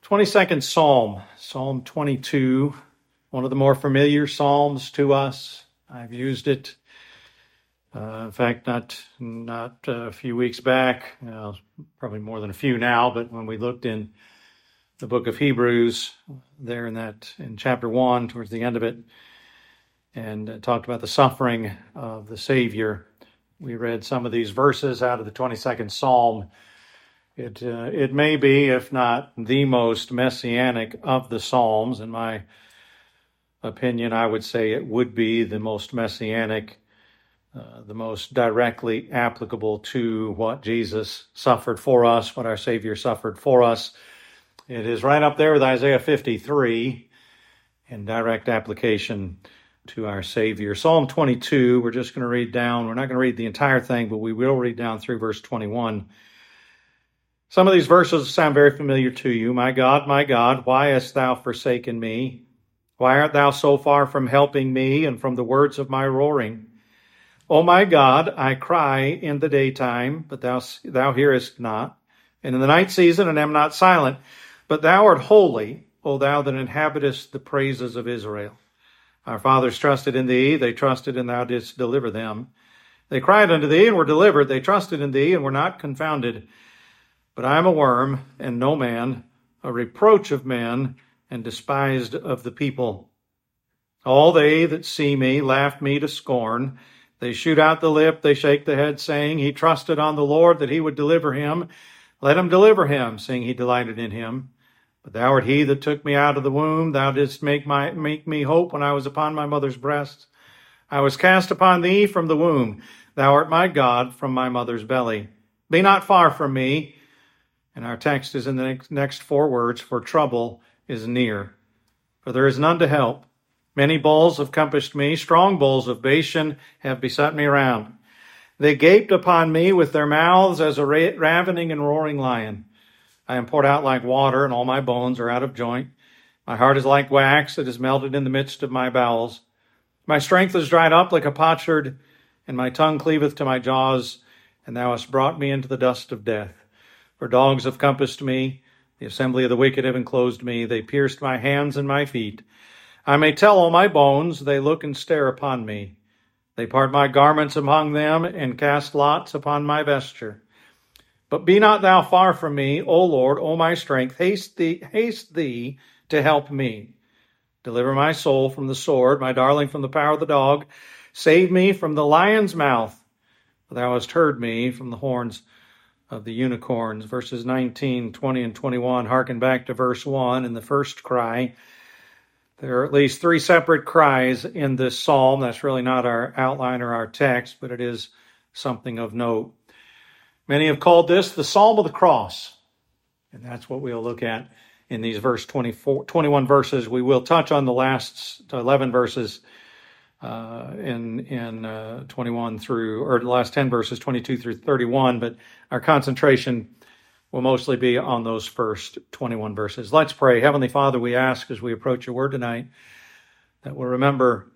22nd Psalm, Psalm 22, one of the more familiar psalms to us. I've used it, in fact, not a few weeks back, probably more than a few now, but when we looked in the book of Hebrews, there in chapter 1, towards the end of it, and talked about the suffering of the Savior, we read some of these verses out of the 22nd Psalm. It may be, if not the most messianic of the Psalms. In my opinion, I would say it would be the most messianic, the most directly applicable to what Jesus suffered for us, what our Savior suffered for us. It is right up there with Isaiah 53 in direct application to our Savior. Psalm 22, we're just going to read down. We're not going to read the entire thing, but we will read down through verse 21. Some of these verses sound very familiar to you. My God, why hast thou forsaken me? Why art thou so far from helping me and from the words of my roaring? O my God, I cry in the daytime, but thou hearest not, and in the night season, and am not silent. But thou art holy, O thou that inhabitest the praises of Israel. Our fathers trusted in thee, they trusted, and thou didst deliver them. They cried unto thee, and were delivered. They trusted in thee, and were not confounded. But I am a worm, and no man, a reproach of men, and despised of the people. All they that see me laugh me to scorn. They shoot out the lip, they shake the head, saying, He trusted on the Lord that he would deliver him. Let him deliver him, seeing he delighted in him. But thou art he that took me out of the womb. Thou didst make me hope when I was upon my mother's breast. I was cast upon thee from the womb. Thou art my God from my mother's belly. Be not far from me. And our text is in the next four words, for trouble is near. For there is none to help. Many bulls have compassed me, strong bulls of Bashan have beset me round. They gaped upon me with their mouths as a ravening and roaring lion. I am poured out like water, and all my bones are out of joint. My heart is like wax, it is melted in the midst of my bowels. My strength is dried up like a potsherd, and my tongue cleaveth to my jaws, and thou hast brought me into the dust of death. For dogs have compassed me, the assembly of the wicked have enclosed me, they pierced my hands and my feet. I may tell all my bones, they look and stare upon me. They part my garments among them, and cast lots upon my vesture. But be not thou far from me, O Lord, O my strength, haste thee to help me. Deliver my soul from the sword, my darling from the power of the dog. Save me from the lion's mouth, for thou hast heard me from the horns of the unicorns. Verses 19, 20, and 21 harken back to verse 1 in the first cry. There are at least three separate cries in this psalm. That's really not our outline or our text, but it is something of note. Many have called this the Psalm of the Cross, and that's what we'll look at in these 21 verses. We will touch on the last 11 verses in 21 through, or the last 10 verses, 22 through 31, but our concentration will mostly be on those first 21 verses. Let's pray. Heavenly Father, we ask as we approach your word tonight that we'll remember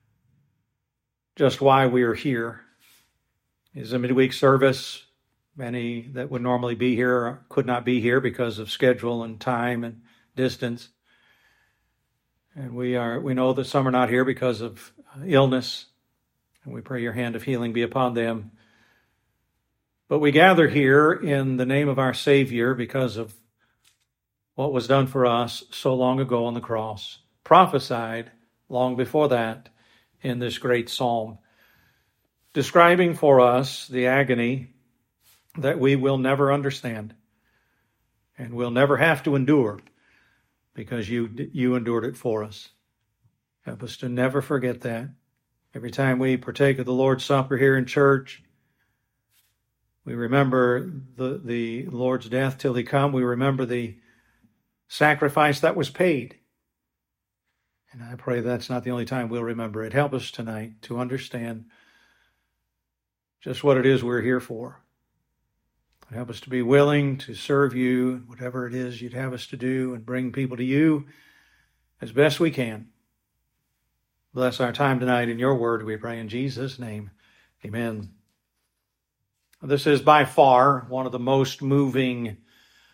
just why we are here. It is a midweek service. Many that would normally be here could not be here because of schedule and time and distance. And we know that some are not here because of illness, and we pray your hand of healing be upon them. But we gather here in the name of our Savior because of what was done for us so long ago on the cross, prophesied long before that in this great psalm, describing for us the agony that we will never understand and will never have to endure because you endured it for us. Help us to never forget that. Every time we partake of the Lord's Supper here in church, we remember the Lord's death till he come. We remember the sacrifice that was paid. And I pray that's not the only time we'll remember it. Help us tonight to understand just what it is we're here for. Help us to be willing to serve you, whatever it is you'd have us to do, and bring people to you as best we can. Bless our time tonight in your word, we pray in Jesus' name. Amen. This is by far one of the most moving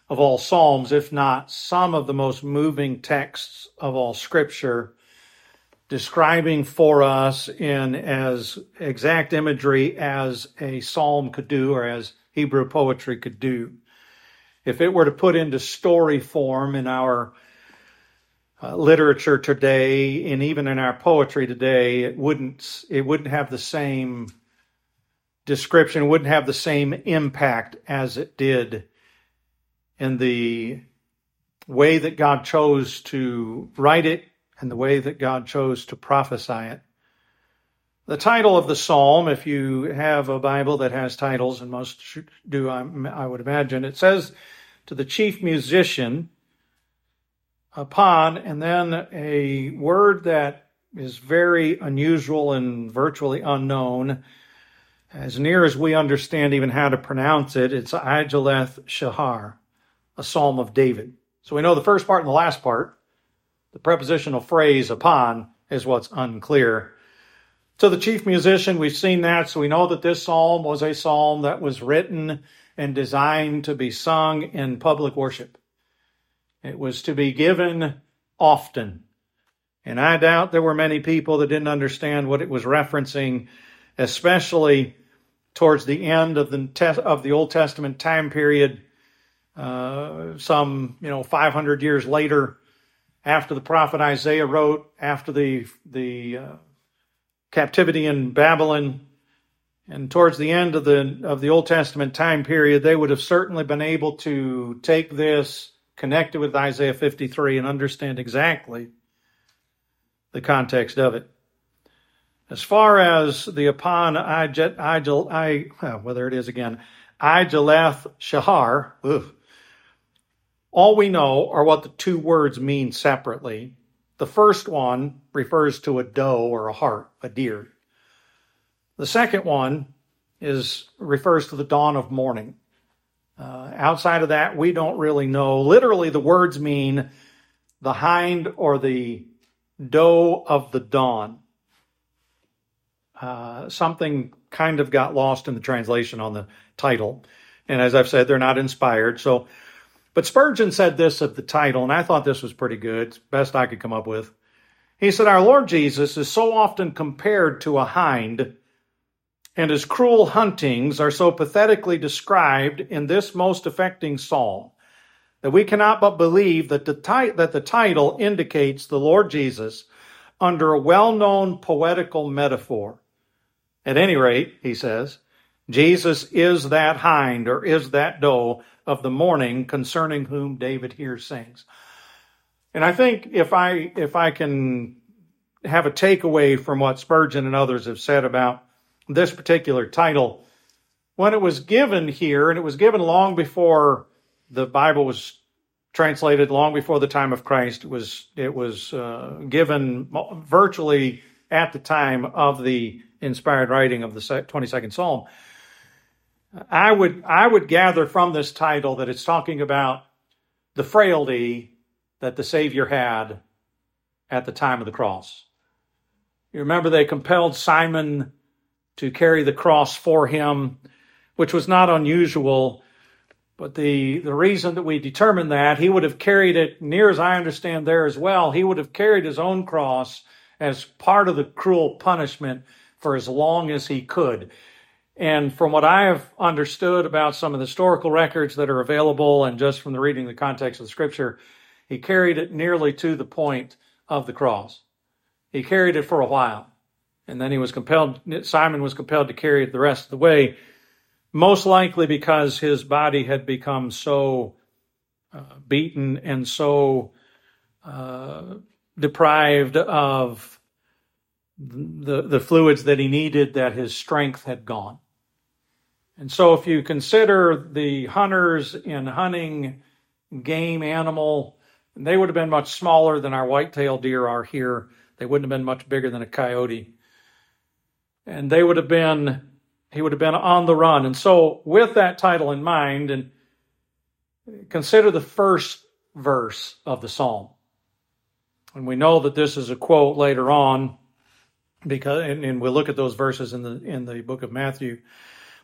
of all Psalms, if not some of the most moving texts of all Scripture, describing for us in as exact imagery as a psalm could do or as Hebrew poetry could do. If it were to put into story form in our literature today, and even in our poetry today, it wouldn't have the same description, wouldn't have the same impact as it did in the way that God chose to write it and the way that God chose to prophesy it. The title of the psalm, if you have a Bible that has titles, and most do, I would imagine, it says to the chief musician upon, and then a word that is very unusual and virtually unknown, as near as we understand even how to pronounce it, it's Ajaleth Shahar, a psalm of David. So we know the first part and the last part. The prepositional phrase upon is what's unclear. To the chief musician, we've seen that, so we know that this psalm was a psalm that was written and designed to be sung in public worship. It was to be given often. And I doubt there were many people that didn't understand what it was referencing, especially towards the end of the Old Testament time period, some 500 years later, after the prophet Isaiah wrote, after the captivity in Babylon, and towards the end of the Old Testament time period, they would have certainly been able to take this, connect it with Isaiah 53, and understand exactly the context of it. As far as the upon Ajaleth Shahar, all we know are what the two words mean separately. The first one refers to a doe or a hart, a deer. The second one refers to the dawn of morning. Outside of that, we don't really know. Literally, the words mean the hind or the doe of the dawn. Something kind of got lost in the translation on the title. And as I've said, they're not inspired. But Spurgeon said this of the title, and I thought this was pretty good. It's the best I could come up with. He said, our Lord Jesus is so often compared to a hind, and his cruel huntings are so pathetically described in this most affecting psalm, that we cannot but believe that the title indicates the Lord Jesus under a well-known poetical metaphor. At any rate, he says, Jesus is that hind or is that doe of the morning concerning whom David here sings. And I think if I can have a takeaway from what Spurgeon and others have said about this particular title, when it was given here, and it was given long before the Bible was translated, long before the time of Christ, it was given virtually at the time of the inspired writing of the 22nd Psalm. I would gather from this title that it's talking about the frailty that the Savior had at the time of the cross. You remember they compelled Simon to carry the cross for him, which was not unusual, but the reason that we determined that, he would have carried it, near as I understand there as well, he would have carried his own cross as part of the cruel punishment for as long as he could. And from what I have understood about some of the historical records that are available, and just from the reading the context of the Scripture, he carried it nearly to the point of the cross. He carried it for a while, and then Simon was compelled to carry it the rest of the way, most likely because his body had become so beaten and so deprived of the fluids that he needed that his strength had gone. And so if you consider the hunters in hunting game animal, they would have been much smaller than our white-tailed deer are here. They wouldn't have been much bigger than a coyote. And he would have been on the run. And so with that title in mind, and consider the first verse of the psalm. And we know that this is a quote later on, and we'll look at those verses in the book of Matthew.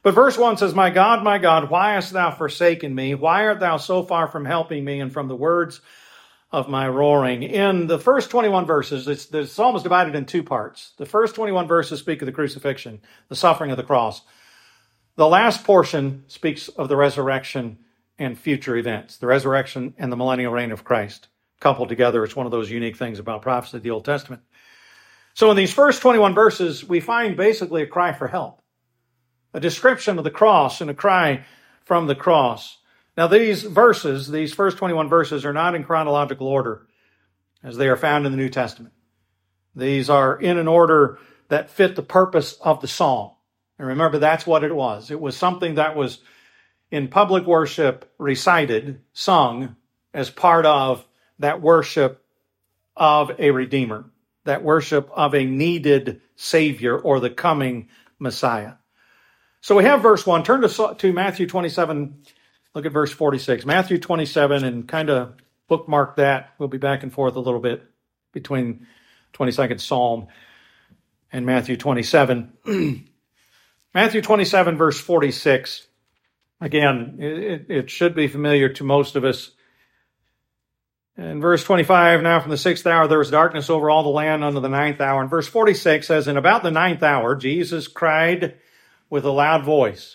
But verse 1 says, my God, why hast thou forsaken me? Why art thou so far from helping me and from the words of my roaring? In the first 21 verses, the psalm is divided in two parts. The first 21 verses speak of the crucifixion, the suffering of the cross. The last portion speaks of the resurrection and future events, the resurrection and the millennial reign of Christ. Coupled together, it's one of those unique things about prophecy of the Old Testament. So in these first 21 verses, we find basically a cry for help, a description of the cross and a cry from the cross. Now these first 21 verses are not in chronological order as they are found in the New Testament. These are in an order that fit the purpose of the psalm. And remember, that's what it was. It was something that was in public worship recited, sung, as part of that worship of a Redeemer, that worship of a needed Savior or the coming Messiah. So we have verse 1. Turn to Matthew 27. Look at verse 46. Matthew 27, and kind of bookmark that. We'll be back and forth a little bit between 22nd Psalm and Matthew 27. Matthew 27, verse 46. Again, it should be familiar to most of us. In verse 25, now from the 6th hour there was darkness over all the land unto the 9th hour. And verse 46 says, and about the 9th hour Jesus cried with a loud voice.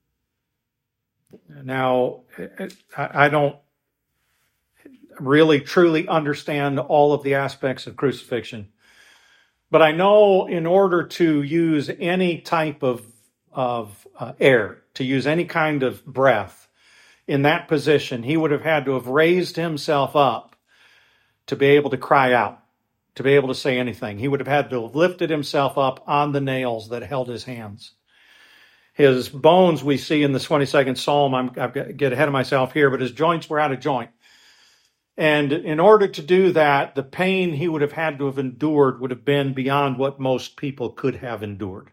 Now, I don't really truly understand all of the aspects of crucifixion, but I know in order to use any type of air, to use any kind of breath in that position, he would have had to have raised himself up to be able to cry out, to be able to say anything. He would have had to have lifted himself up on the nails that held his hands. His bones we see in the 22nd Psalm, I've got to get ahead of myself here, but his joints were out of joint. And in order to do that, the pain he would have had to have endured would have been beyond what most people could have endured.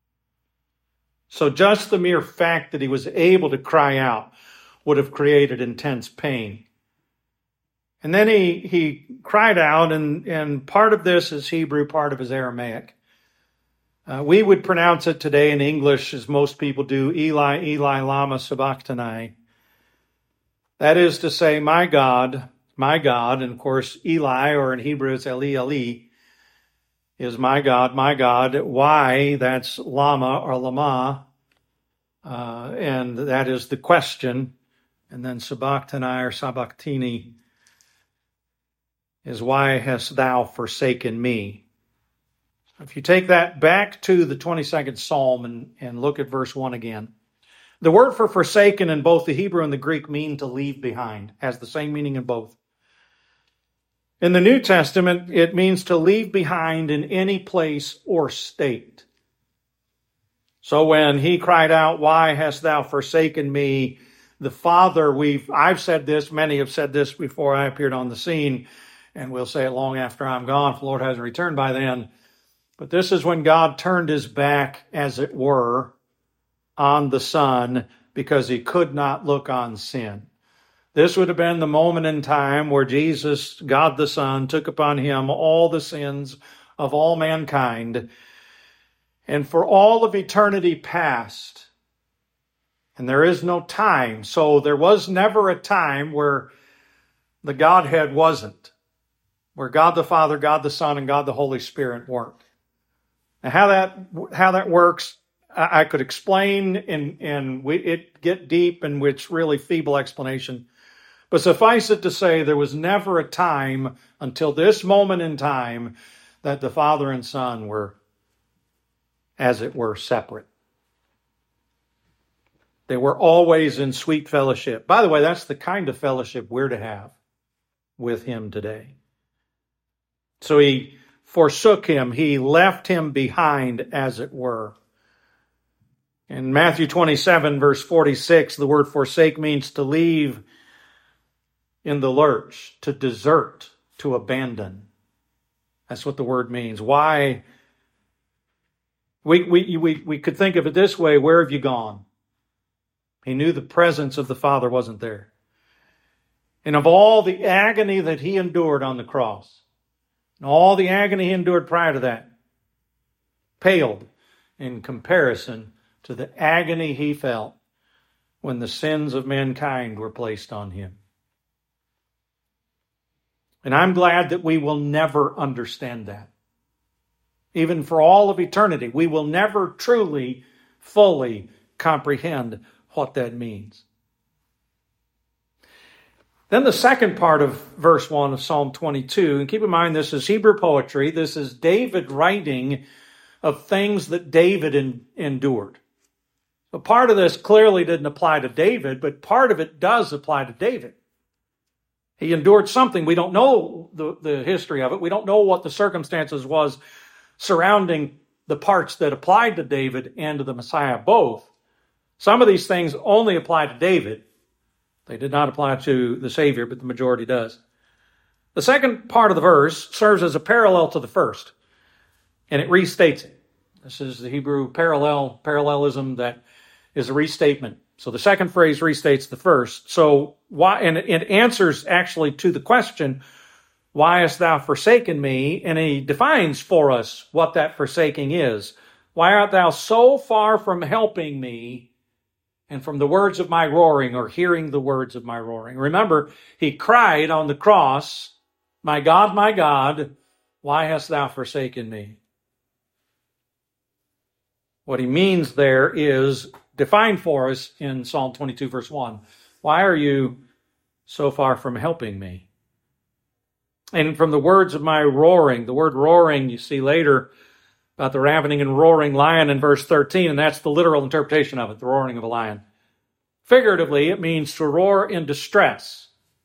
So just the mere fact that he was able to cry out would have created intense pain. And then he cried out, and part of this is Hebrew, part of his Aramaic. We would pronounce it today in English, as most people do, Eli, Eli, lama sabachthani. That is to say, my God, and of course Eli, or in Hebrew it's Eli, Eli, is my God, why, that's lama or lama, and that is the question, and then sabachthani or sabachthini is why hast thou forsaken me? If you take that back to the 22nd Psalm and look at verse 1 again, the word for forsaken in both the Hebrew and the Greek mean to leave behind, has the same meaning in both. In the New Testament, it means to leave behind in any place or state. So when he cried out, why hast thou forsaken me? The Father, I've said this, many have said this before I appeared on the scene, and we'll say it long after I'm gone, if the Lord hasn't returned by then. But this is when God turned his back, as it were, on the Son because he could not look on sin. This would have been the moment in time where Jesus, God the Son, took upon him all the sins of all mankind. And for all of eternity past, and there is no time, so there was never a time where the Godhead wasn't, where God the Father, God the Son, and God the Holy Spirit weren't. Now, how that works, I could explain, and it get deep, and it's really feeble explanation. But suffice it to say, there was never a time until this moment in time that the Father and Son were, as it were, separate. They were always in sweet fellowship. By the way, that's the kind of fellowship we're to have with him today. So he forsook him. He left him behind, as it were. In Matthew 27, verse 46, the word forsake means to leave in the lurch, to desert, to abandon. That's what the word means. Why? We could think of it this way: where have you gone? He knew the presence of the Father wasn't there. And of all the agony that he endured on the cross, and all the agony he endured prior to that, paled in comparison to the agony he felt when the sins of mankind were placed on him. And I'm glad that we will never understand that. Even for all of eternity, we will never truly, fully comprehend what that means. Then the second part of verse 1 of Psalm 22, and keep in mind this is Hebrew poetry. This is David writing of things that David endured. A part of this clearly didn't apply to David, but part of it does apply to David. He endured something. We don't know the history of it. We don't know what the circumstances was surrounding the parts that applied to David and to the Messiah both. Some of these things only apply to David. They did not apply to the Savior, but the majority does. The second part of the verse serves as a parallel to the first, and it restates it. This is the Hebrew parallelism that is a restatement. So the second phrase restates the first. So why, and it answers actually to the question, why hast thou forsaken me? And he defines for us what that forsaking is. Why art thou so far from helping me and from the words of my roaring, or hearing the words of my roaring? Remember, he cried on the cross, my God, why hast thou forsaken me? What he means there is defined for us in Psalm 22, verse 1. Why are you so far from helping me? And from the words of my roaring, the word roaring you see later about the ravening and roaring lion in verse 13, and that's the literal interpretation of it, the roaring of a lion. Figuratively, it means to roar in distress.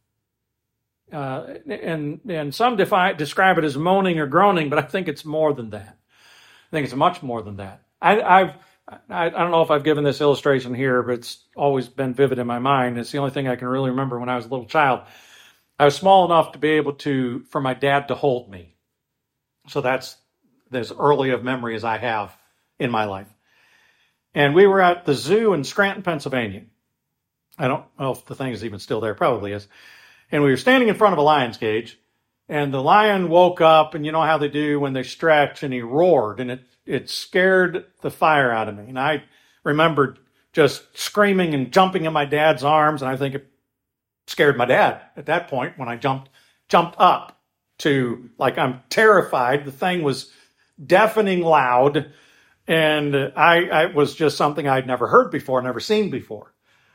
And some describe it as moaning or groaning, but I think it's more than that. I think it's much more than that. I don't know if I've given this illustration here, but it's always been vivid in my mind. It's the only thing I can really remember when I was a little child. I was small enough to be able for my dad to hold me. So that's as early of memory as I have in my life. And we were at the zoo in Scranton, Pennsylvania. I don't know if the thing is even still there. Probably is. And we were standing in front of a lion's cage, and the lion woke up, and you know how they do when they stretch, and he roared, and it scared the fire out of me. And I remembered just screaming and jumping in my dad's arms, and I think it scared my dad at that point when I jumped up to, like, I'm terrified. The thing was deafening loud, and I was just something I'd never heard before, never seen before.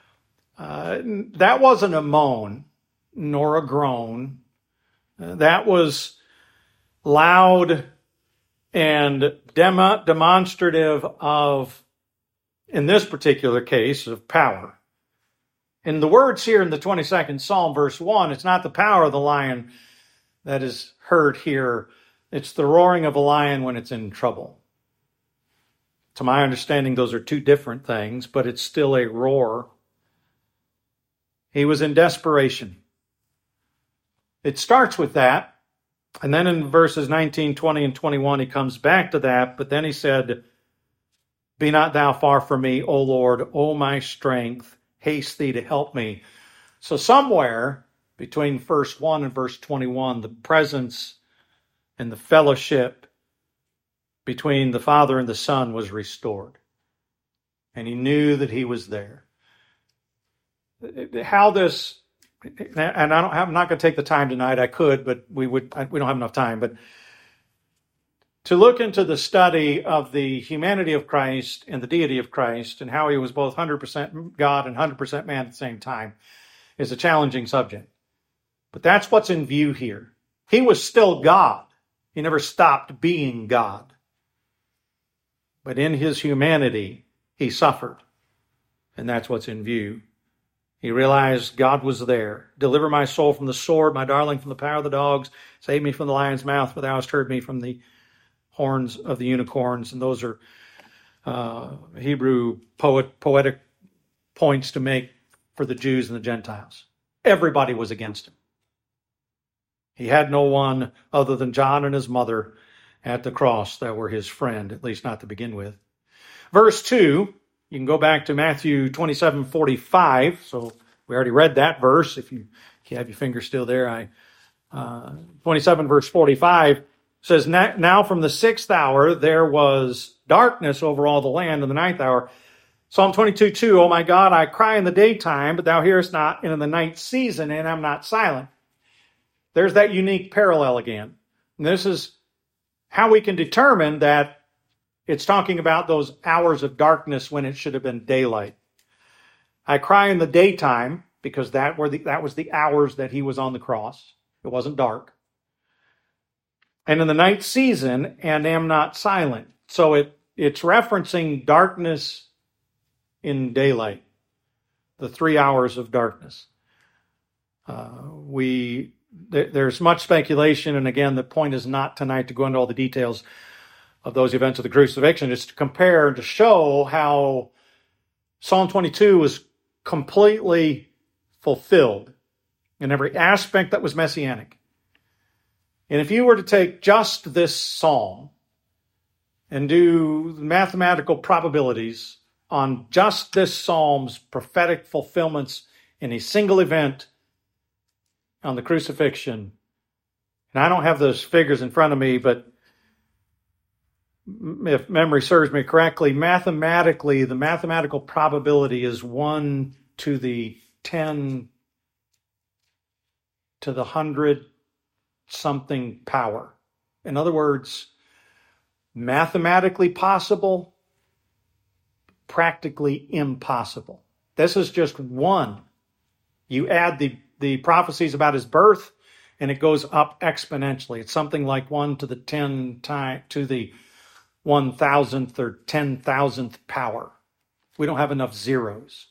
That wasn't a moan nor a groan. That was loud and demonstrative of, in this particular case, of power. In the words here in the 22nd Psalm, verse 1, it's not the power of the lion that is heard here. It's the roaring of a lion when it's in trouble. To my understanding, those are two different things, but it's still a roar. He was in desperation. It starts with that, and then in verses 19, 20, and 21, he comes back to that, but then he said, be not thou far from me, O Lord, O my strength, haste thee to help me. So somewhere between verse 1 and verse 21, the presence and the fellowship between the Father and the Son was restored. And he knew that he was there. How this, and I'm not going to take the time tonight. I could, but we don't have enough time. But to look into the study of the humanity of Christ and the deity of Christ and how he was both 100% God and 100% man at the same time is a challenging subject. But that's what's in view here. He was still God. He never stopped being God. But in his humanity, he suffered. And that's what's in view. He realized God was there. Deliver my soul from the sword, my darling from the power of the dogs. Save me from the lion's mouth, for thou hast heard me from the horns of the unicorns. And those are Hebrew poetic points to make for the Jews and the Gentiles. Everybody was against him. He had no one other than John and his mother at the cross that were his friend, at least not to begin with. Verse 2, you can go back to Matthew 27:45. So we already read that verse. If you have your finger still there, 27 verse 45 says, now from the 6th hour there was darkness over all the land, and the 9th hour Psalm 22:2, "O my God, I cry in the daytime, but thou hearest not, and in the night season, and I'm not silent." There's that unique parallel again. And this is how we can determine that it's talking about those hours of darkness when it should have been daylight. I cry in the daytime because that was the hours that he was on the cross. It wasn't dark. And in the night season, and am not silent. So it's referencing darkness in daylight, the 3 hours of darkness. There's much speculation, and again, the point is not tonight to go into all the details of those events of the crucifixion. It's to compare and to show how Psalm 22 was completely fulfilled in every aspect that was messianic. And if you were to take just this psalm and do mathematical probabilities on just this psalm's prophetic fulfillments in a single event on the crucifixion, and I don't have those figures in front of me, but if memory serves me correctly, mathematically, the mathematical probability is 1 to the 10 to the 100 something power. In other words, mathematically possible, practically impossible. This is just one. You add the prophecies about his birth, and it goes up exponentially. It's something like 1 to the 10 to the 1,000th or 10,000th power. We don't have enough zeros.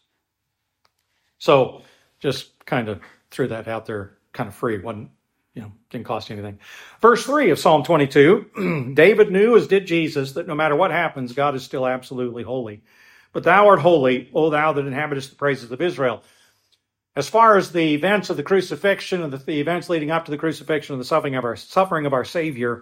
So just kind of threw that out there, kind of free. Didn't cost you anything. Verse 3 of Psalm 22, David knew, as did Jesus, that no matter what happens, God is still absolutely holy. But thou art holy, O thou that inhabitest the praises of Israel. As far as the events of the crucifixion and the events leading up to the crucifixion and the suffering of our Savior,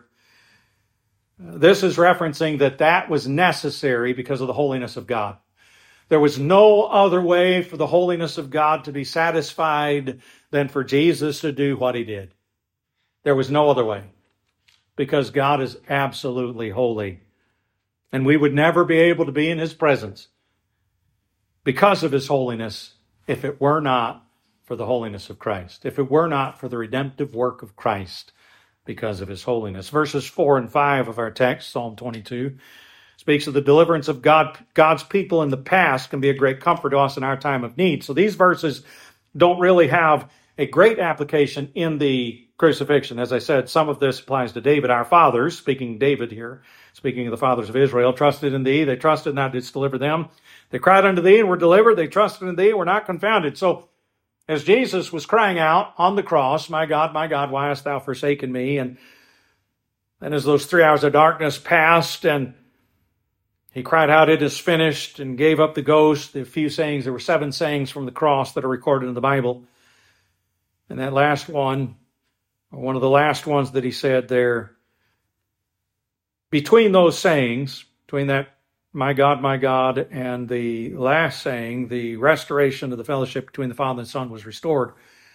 this is referencing that was necessary because of the holiness of God. There was no other way for the holiness of God to be satisfied than for Jesus to do what he did. There was no other way, because God is absolutely holy. And we would never be able to be in his presence because of his holiness if it were not for the holiness of Christ, if it were not for the redemptive work of Christ because of his holiness. Verses 4 and 5 of our text, Psalm 22, speaks of the deliverance of God's people in the past can be a great comfort to us in our time of need. So these verses don't really have a great application in the crucifixion. As I said, some of this applies to David. Our fathers, speaking David here, speaking of the fathers of Israel, trusted in thee. They trusted, and thou didst deliver them. They cried unto thee and were delivered. They trusted in thee and were not confounded. So as Jesus was crying out on the cross, my God, why hast thou forsaken me? And as those 3 hours of darkness passed and he cried out, it is finished, and gave up the ghost. The few sayings, there were 7 sayings from the cross that are recorded in the Bible. And that last one, or one of the last ones that he said there, between those sayings, between that, my God, and the last saying, the restoration of the fellowship between the Father and the Son was restored.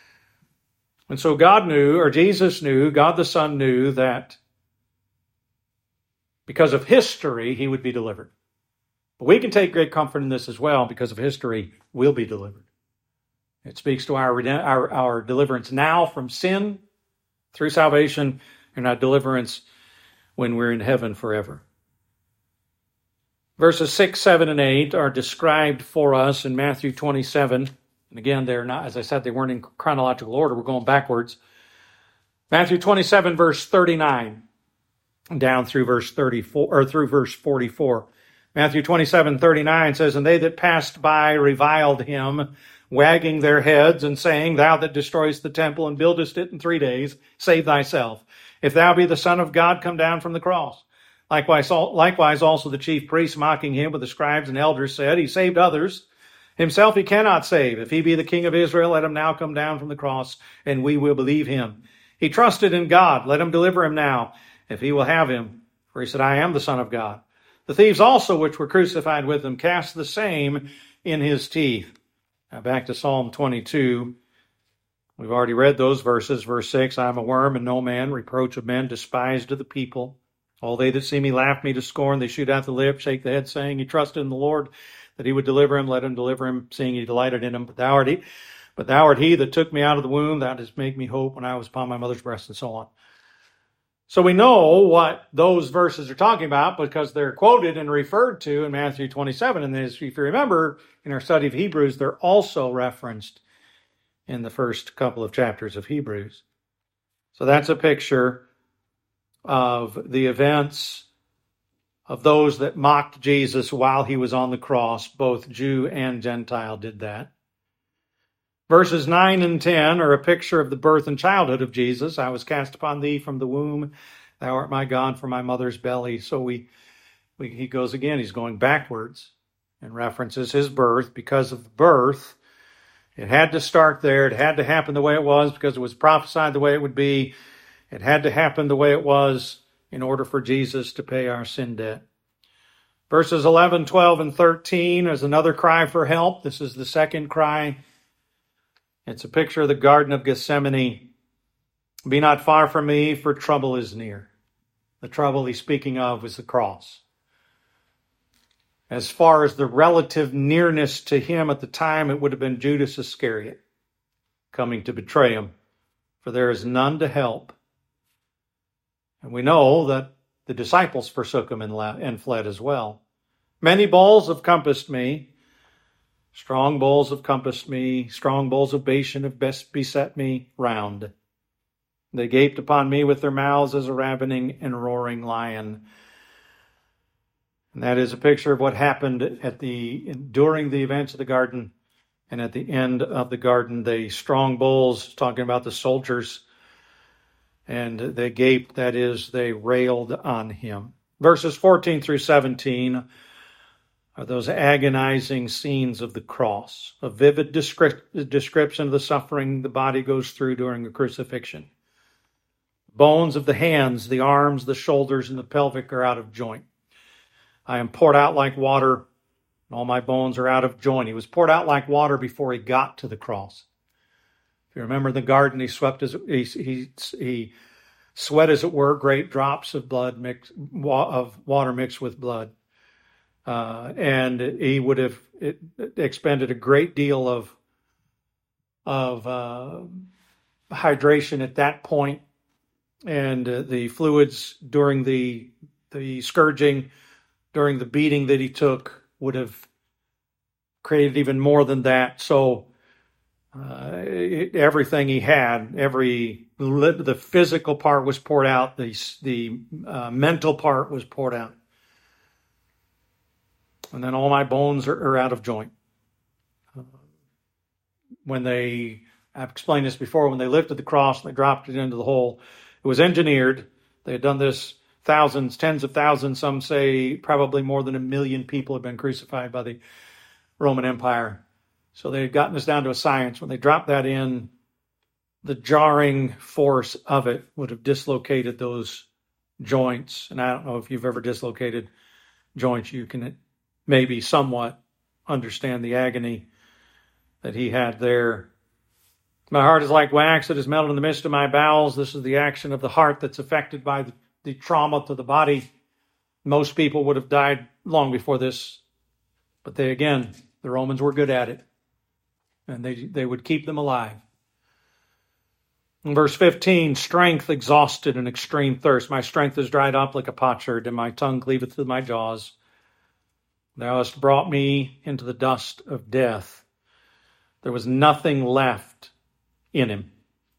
And so God knew, or Jesus knew, God the Son knew that because of history, he would be delivered. But we can take great comfort in this as well. Because of history, we'll be delivered. It speaks to our deliverance now from sin through salvation, and our deliverance when we're in heaven forever. Verses 6, 7, and 8 are described for us in Matthew 27. And again, they're not, as I said, they weren't in chronological order. We're going backwards. Matthew 27, verse 39, down through verse 34, or through verse 44. Matthew 27, 39 says, and they that passed by reviled him, wagging their heads and saying, thou that destroyest the temple and buildest it in 3 days, save thyself. If thou be the Son of God, come down from the cross. Likewise also the chief priests, mocking him with the scribes and elders, said, he saved others. Himself he cannot save. If he be the King of Israel, let him now come down from the cross, and we will believe him. He trusted in God. Let him deliver him now, if he will have him. For he said, I am the Son of God. The thieves also, which were crucified with him, cast the same in his teeth. Now back to Psalm 22. We've already read those verses. Verse 6, I am a worm and no man, reproach of men, despised of the people. All they that see me laugh me to scorn. They shoot out the lip, shake the head, saying, you trusted in the Lord, that he would deliver him, let him deliver him, seeing he delighted in him. But thou art he that took me out of the womb, thou didst make me hope when I was upon my mother's breast, and so on. So we know what those verses are talking about because they're quoted and referred to in Matthew 27. And as if you remember, in our study of Hebrews, they're also referenced in the first couple of chapters of Hebrews. So that's a picture of the events of those that mocked Jesus while he was on the cross. Both Jew and Gentile did that. Verses 9 and 10 are a picture of the birth and childhood of Jesus. I was cast upon thee from the womb. Thou art my God from my mother's belly. So he goes again. He's going backwards and references his birth. Because of the birth, it had to start there. It had to happen the way it was because it was prophesied the way it would be. It had to happen the way it was in order for Jesus to pay our sin debt. Verses 11, 12, and 13 is another cry for help. This is the second cry. It's a picture of the Garden of Gethsemane. Be not far from me, for trouble is near. The trouble he's speaking of is the cross. As far as the relative nearness to him at the time, it would have been Judas Iscariot coming to betray him, for there is none to help. And we know that the disciples forsook him and fled as well. Many bulls have compassed me. Strong bulls have compassed me. Strong bulls of Bashan have beset me round. They gaped upon me with their mouths as a ravening and roaring lion. And that is a picture of what happened during the events of the garden and at the end of the garden. The strong bulls, talking about the soldiers, and they gaped, that is, they railed on him. Verses 14 through 17 are those agonizing scenes of the cross, a vivid description of the suffering the body goes through during the crucifixion. Bones of the hands, the arms, the shoulders, and the pelvic are out of joint. I am poured out like water, and all my bones are out of joint. He was poured out like water before he got to the cross. If you remember the garden, he sweat, as it were, great drops of of water mixed with blood. And he would have expended a great deal of hydration at that point, and the fluids during the scourging, during the beating that he took, would have created even more than that. So everything he had, the physical part was poured out, the mental part was poured out. And then all my bones are out of joint. I've explained this before, when they lifted the cross and they dropped it into the hole, it was engineered. They had done this thousands, tens of thousands, some say probably more than 1 million people have been crucified by the Roman Empire. So they had gotten this down to a science. When they dropped that in, the jarring force of it would have dislocated those joints. And I don't know if you've ever dislocated joints. You can maybe somewhat understand the agony that he had there. My heart is like wax that is melted in the midst of my bowels. This is the action of the heart that's affected by the trauma to the body. Most people would have died long before this, but the Romans were good at it, and they would keep them alive. In verse 15, strength exhausted and extreme thirst. My strength is dried up like a potsherd, and my tongue cleaveth to my jaws. Thou hast brought me into the dust of death. There was nothing left in him.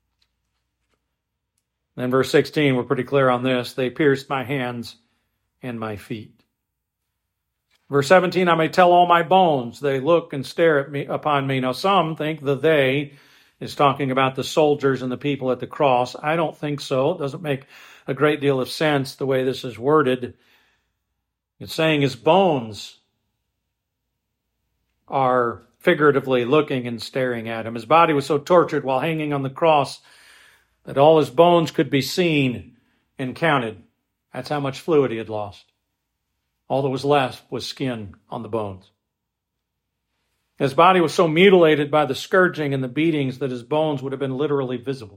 Then verse 16, we're pretty clear on this. They pierced my hands and my feet. Verse 17, I may tell all my bones. They look and stare upon me. Now some think the they is talking about the soldiers and the people at the cross. I don't think so. It doesn't make a great deal of sense the way this is worded. It's saying his bones are figuratively looking and staring at him. His body was so tortured while hanging on the cross that all his bones could be seen and counted. That's how much fluid he had lost. All that was left was skin on the bones. His body was so mutilated by the scourging and the beatings that his bones would have been literally visible.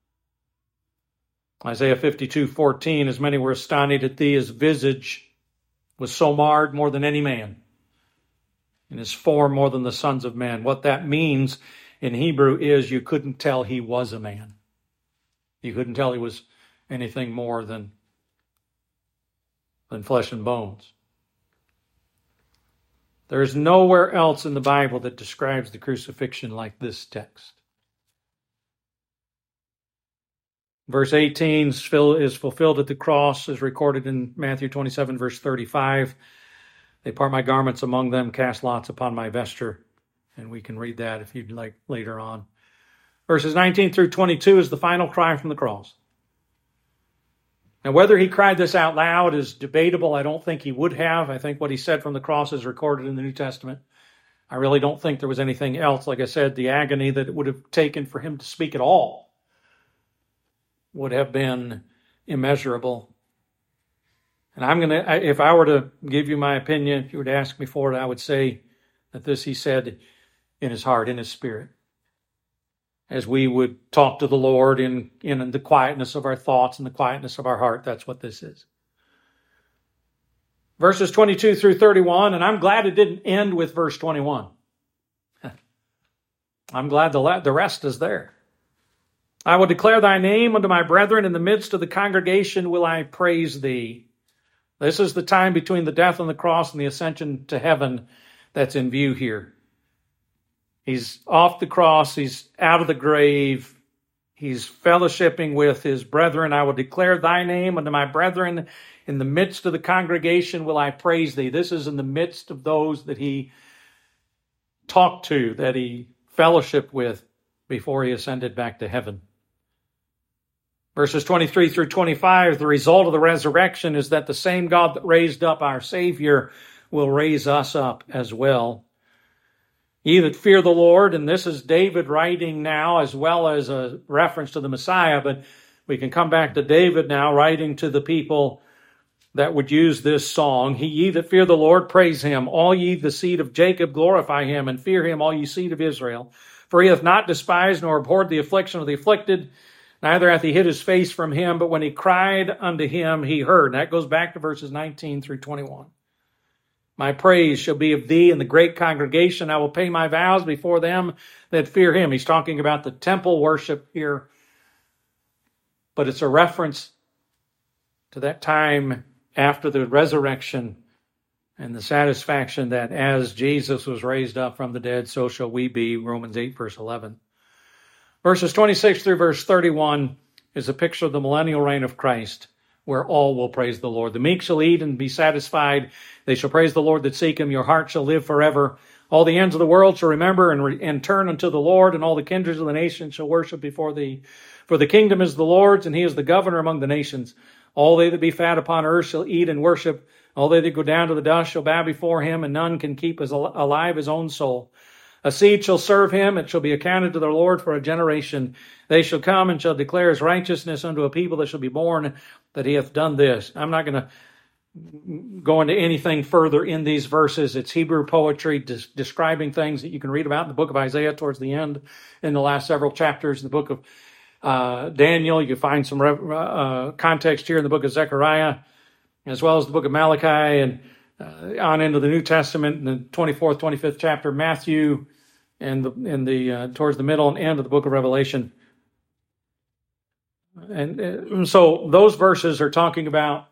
Isaiah 52:14, as many were astonished at thee, his visage was so marred more than any man. in his form more than the sons of men. What that means in Hebrew is you couldn't tell he was a man. You couldn't tell he was anything more than flesh and bones. There is nowhere else in the Bible that describes the crucifixion like this text. Verse 18 is fulfilled at the cross, as recorded in Matthew 27, verse 35. They part my garments among them, cast lots upon my vesture. And we can read that if you'd like later on. Verses 19 through 22 is the final cry from the cross. Now, whether he cried this out loud is debatable. I don't think he would have. I think what he said from the cross is recorded in the New Testament. I really don't think there was anything else. Like I said, the agony that it would have taken for him to speak at all would have been immeasurable. And if I were to give you my opinion, if you were to ask me for it, I would say that this he said in his heart, in his spirit. As we would talk to the Lord in the quietness of our thoughts and the quietness of our heart, that's what this is. Verses 22 through 31, and I'm glad it didn't end with verse 21. I'm glad the rest is there. I will declare thy name unto my brethren. In the midst of the congregation will I praise thee. This is the time between the death on the cross and the ascension to heaven that's in view here. He's off the cross. He's out of the grave. He's fellowshipping with his brethren. I will declare thy name unto my brethren. In the midst of the congregation will I praise thee. This is in the midst of those that he talked to, that he fellowshiped with before he ascended back to heaven. Verses 23 through 25, the result of the resurrection is that the same God that raised up our Savior will raise us up as well. Ye that fear the Lord, and this is David writing now as well as a reference to the Messiah, but we can come back to David now writing to the people that would use this song. Ye that fear the Lord, praise him. All ye the seed of Jacob, glorify him, and fear him, all ye seed of Israel. For he hath not despised nor abhorred the affliction of the afflicted, neither hath he hid his face from him, but when he cried unto him, he heard. And that goes back to verses 19 through 21. My praise shall be of thee in the great congregation. I will pay my vows before them that fear him. He's talking about the temple worship here, but it's a reference to that time after the resurrection and the satisfaction that as Jesus was raised up from the dead, so shall we be, Romans 8, verse 11. Verses 26 through verse 31 is a picture of the millennial reign of Christ, where all will praise the Lord. The meek shall eat and be satisfied. They shall praise the Lord that seek him. Your heart shall live forever. All the ends of the world shall remember and turn unto the Lord, and all the kindreds of the nations shall worship before thee. For the kingdom is the Lord's, and he is the governor among the nations. All they that be fat upon earth shall eat and worship. All they that go down to the dust shall bow before him, and none can keep alive his own soul. A seed shall serve him, it shall be accounted to the Lord for a generation. They shall come and shall declare his righteousness unto a people that shall be born, that he hath done this. I'm not going to go into anything further in these verses. It's Hebrew poetry describing things that you can read about in the book of Isaiah towards the end, in the last several chapters. In the book of Daniel, you find some context here in the book of Zechariah, as well as the book of Malachi, and on into the New Testament, in the 24th, 25th chapter of Matthew, and towards the middle and end of the book of Revelation. And so those verses are talking about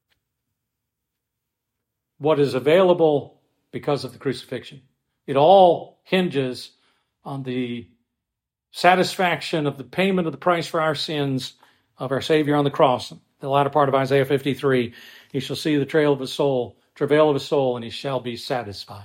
what is available because of the crucifixion. It all hinges on the satisfaction of the payment of the price for our sins of our Savior on the cross. The latter part of Isaiah 53, he shall see the travail of his soul, and he shall be satisfied.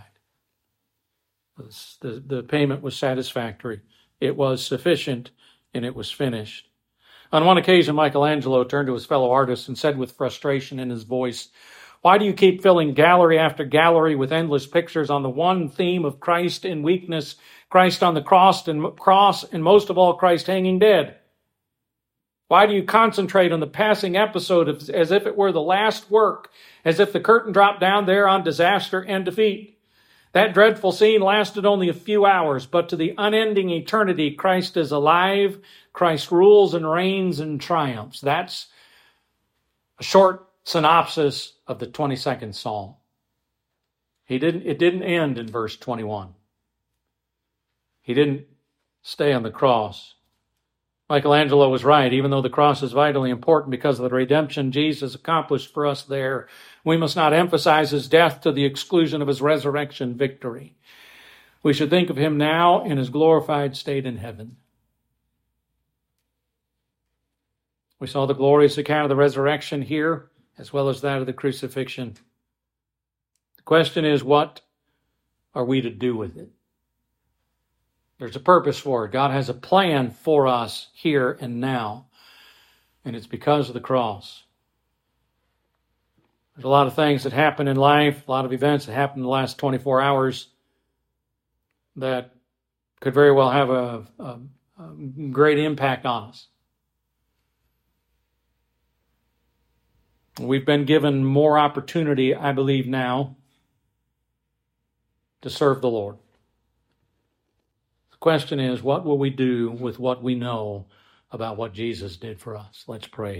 The payment was satisfactory. It was sufficient, and it was finished. On one occasion, Michelangelo turned to his fellow artists and said with frustration in his voice, "Why do you keep filling gallery after gallery with endless pictures on the one theme of Christ in weakness, Christ on the cross, and most of all, Christ hanging dead? Why do you concentrate on the passing episode as if it were the last work, as if the curtain dropped down there on disaster and defeat? That dreadful scene lasted only a few hours, but to the unending eternity, Christ is alive. Christ rules and reigns and triumphs." That's a short synopsis of the 22nd Psalm. It didn't end in verse 21. He didn't stay on the cross. Michelangelo was right. Even though the cross is vitally important because of the redemption Jesus accomplished for us there, we must not emphasize his death to the exclusion of his resurrection victory. We should think of him now in his glorified state in heaven. We saw the glorious account of the resurrection here, as well as that of the crucifixion. The question is, what are we to do with it? There's a purpose for it. God has a plan for us here and now, and it's because of the cross. There's a lot of things that happen in life, a lot of events that happen in the last 24 hours that could very well have a great impact on us. We've been given more opportunity, I believe, now to serve the Lord. The question is, what will we do with what we know about what Jesus did for us? Let's pray.